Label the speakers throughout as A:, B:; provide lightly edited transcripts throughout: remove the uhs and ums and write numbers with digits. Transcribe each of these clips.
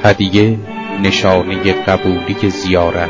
A: هدیه نشانه قبولی زیارت.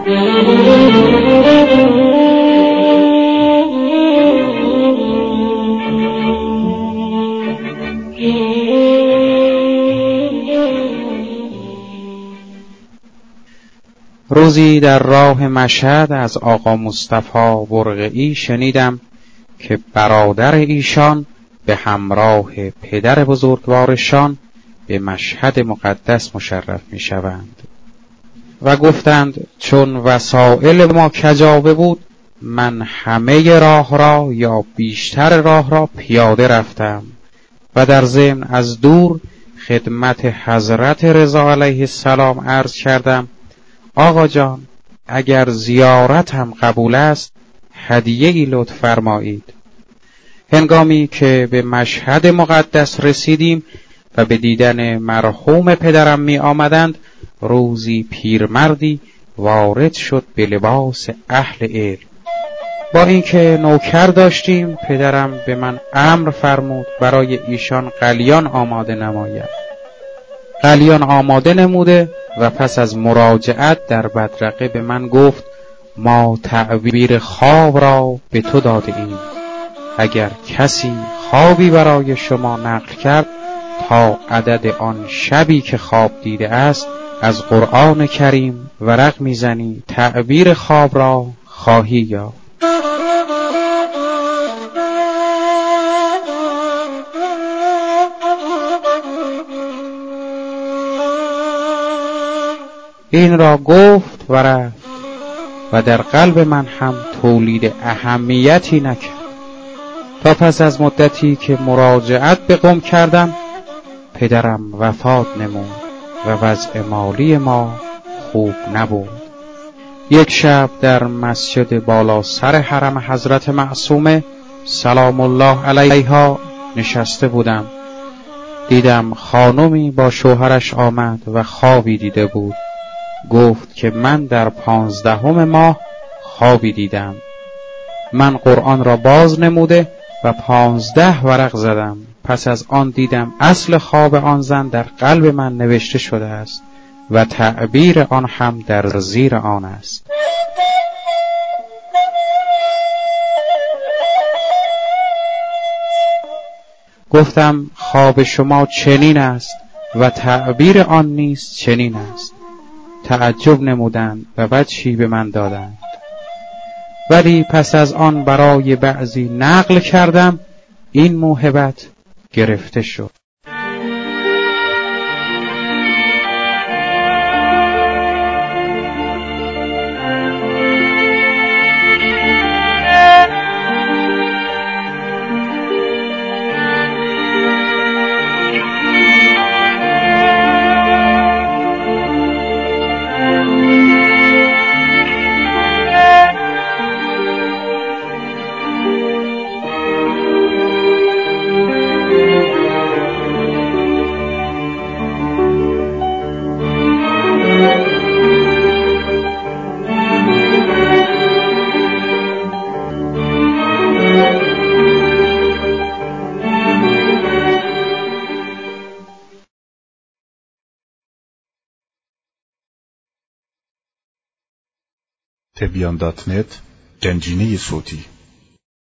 A: روزی در راه مشهد از آقا مصطفی برقعی شنیدم که برادر ایشان به همراه پدر بزرگوارشان به مشهد مقدس مشرف می شوند و گفتند چون وسائل ما کجاوه بود من همه راه را یا بیشتر راه را پیاده رفتم و در ضمن از دور خدمت حضرت رضا علیه السلام عرض کردم آقا جان اگر زیارت هم قبول است هدیه‌ای لطف فرمایید. هنگامی که به مشهد مقدس رسیدیم و به دیدن مرحوم پدرم می آمدند روزی پیرمردی وارد شد به لباس اهل علم. با اینکه نوکر داشتیم پدرم به من امر فرمود برای ایشان قلیان آماده نمایم. قلیان آماده نموده و پس از مراجعت در بدرقه به من گفت ما تعبیر خواب را به تو داده ایم. اگر کسی خوابی برای شما نقل کرد تا عدد آن شبی که خواب دیده است از قرآن کریم ورق میزنی تعبیر خواب را خواهی یافت. این را گفت و رفت و در قلب من هم تولید اهمیتی نکرد تا پس از مدتی که مراجعت به قم کردم پدرم وفات نمود و وضع مالی ما خوب نبود. یک شب در مسجد بالا سر حرم حضرت معصومه سلام الله علیها نشسته بودم. دیدم خانمی با شوهرش آمد و خوابی دیده بود. گفت که من در 15 ماه خوابی دیدم. من قرآن را باز نموده و 15 ورق زدم. پس از آن دیدم اصل خواب آن زن در قلب من نوشته شده است و تعبیر آن هم در زیر آن است. گفتم خواب شما چنین است و تعبیر آن نیز چنین است. تعجب نمودند و وجهی به من دادند. ولی پس از آن برای بعضی نقل کردم این موهبت گرفته شد.
B: تبیان.net گنجینه صوتی